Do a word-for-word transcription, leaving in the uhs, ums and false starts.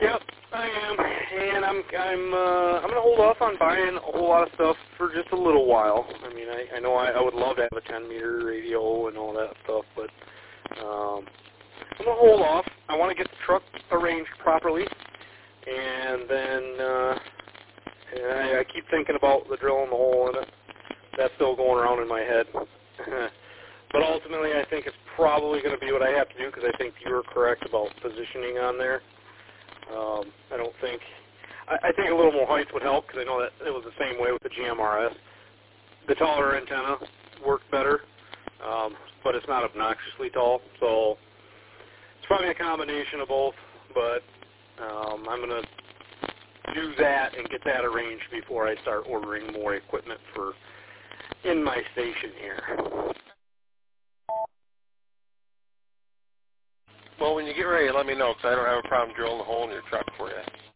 Yep, I am, and I'm I'm uh, I'm gonna hold off on buying a whole lot of stuff for just a little while. I mean, I, I know I, I would love to have a ten meter radio and all that stuff, but um, I'm gonna hold off. I want to get the truck arranged properly, and then uh, and I, I keep thinking about the drilling the hole in it. That's still going around in my head. But ultimately, I think it's probably going to be what I have to do because I think you were correct about positioning on there. Um, I don't think, I, I think a little more height would help because I know that it was the same way with the G M R S. The taller antenna worked better, um, but it's not obnoxiously tall, so it's probably a combination of both, but um, I'm going to do that and get that arranged before I start ordering more equipment for in my station here. Well, when you get ready, let me know because I don't have a problem drilling the hole in your truck for you.